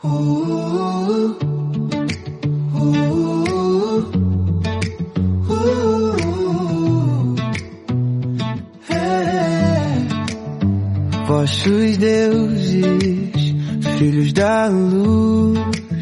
Vossos deuses, filhos da luz,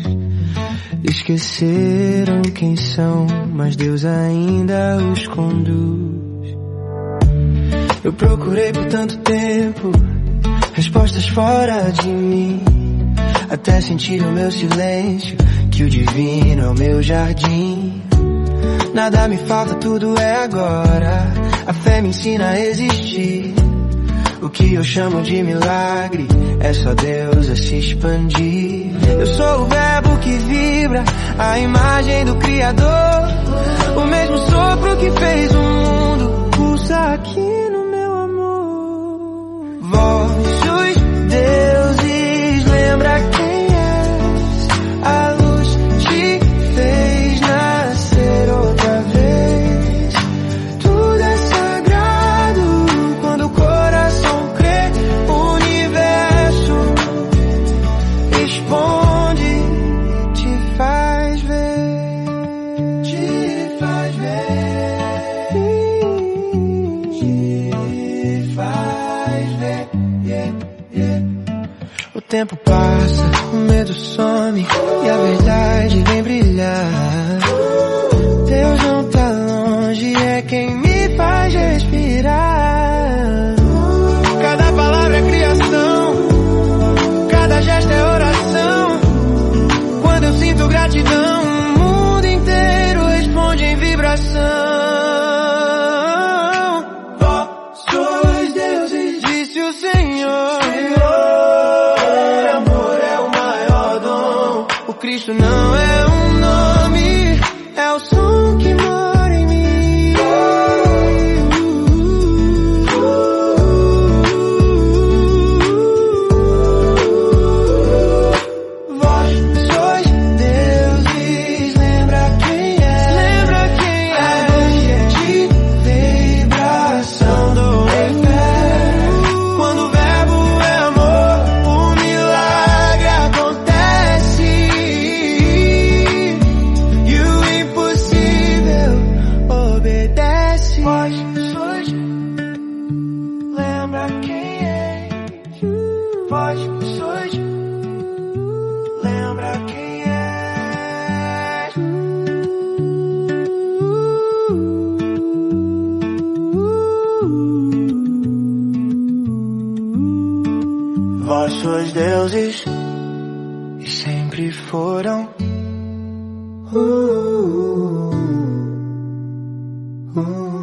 esqueceram quem são, mas Deus ainda os conduz. Eu procurei por tanto tempo respostas fora de mim, até sentir no meu silêncio que o divino é o meu jardim. Nada me falta, tudo é agora. A fé me ensina a existir. O que eu chamo de milagre é só Deus a se expandir. Eu sou o verbo que vibra, a imagem do Criador. O mesmo sopro que fez o mundo pulsa aqui no meu amor. Vossos deuses, lembra quem és. A luz te fez nascer outra vez. Tudo é sagrado quando o coração crê. O universo responde, te faz ver, te faz ver, te faz ver, yeah, yeah. O tempo passa, o medo some e a verdade vem brilhar. Deus não tá longe, é quem me faz respirar. Cada palavra é criação, cada gesto é oração. Quando eu sinto gratidão, o mundo inteiro responde em vibração. Vossos deuses, disse o Senhor, amor é o maior dom. O Cristo não é um nome, é o som que mora em mim. Vós sois deuses, lembra quem é. Lembra quem é. De vibração do inferno. Quando o verbo é amor, o milagre acontece. E o impossível obedece. Vós sois, lembra quem é. Vós sois, lembra quem é. Vós sois deuses e sempre foram. Uh, uh, uh.